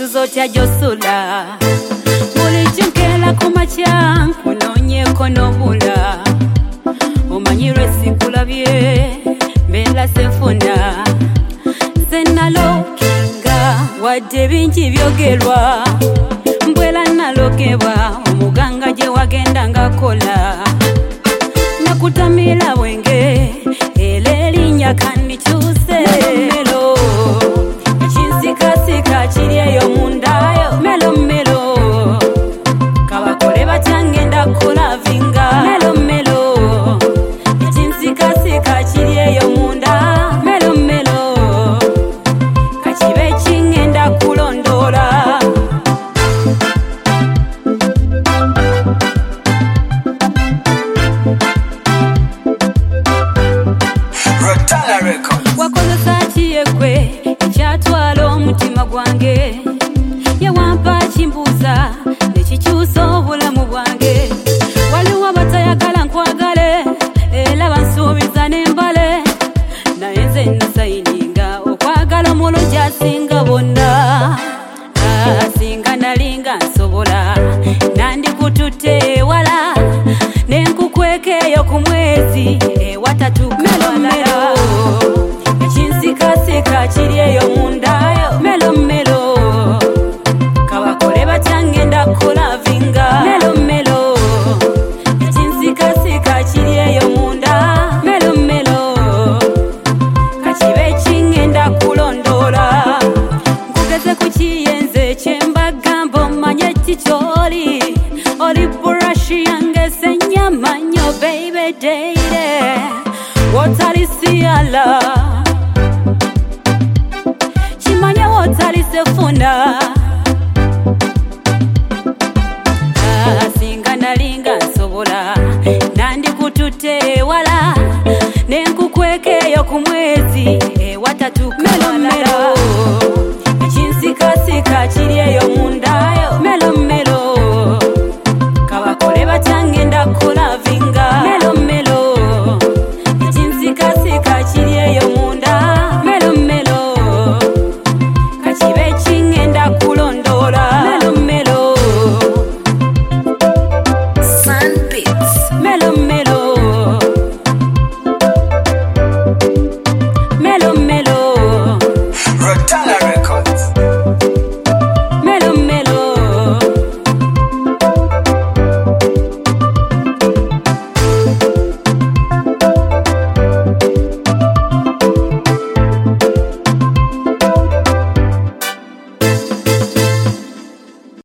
tuzotya josula buli chinkela kumacha kunonye konobula omanyirwe sikulabye mbela sefuna senalokinga wadde bingi byogerwa mbwela nalokebwa omuganga gye wagenda ngakola nakutamira bwenge elelinya kanikyuse melo kinsikasika kiri eyo mundayo melo melo kabakole batyangenda kulavinga melo melo kinsikasika kiri eyo munda melo melo kakibe kingenda kulondola wakozesa kiyekwe ekyatwala omutima gwange yewampa kimbuuza nekikyusa obulamu bwange waliwo abatayagala nkwagale era bansuubiza n'embale naye nze nasayininga okwagala omulungi asinga bonna asinga nalinga nsobola nandikututte ewala nenkukwekeeyo ku mwezi ewatatukamalala kinsikasika kiri eyo mundayo melo melo kabakole batyangenda kulavinga melo melo kinsikasika kiri eyo munda melo melo kakibe kingenda kulondola nkugeze ku kiyenze kyembagamba omanye kikyoli oli burashi yange senyamanyo baby deire wotalisiala kimanye wotalisefuna asinga nalinga nsobola nandikututte ewala nenkukwekeeyo ku mwezi ewatatukamalala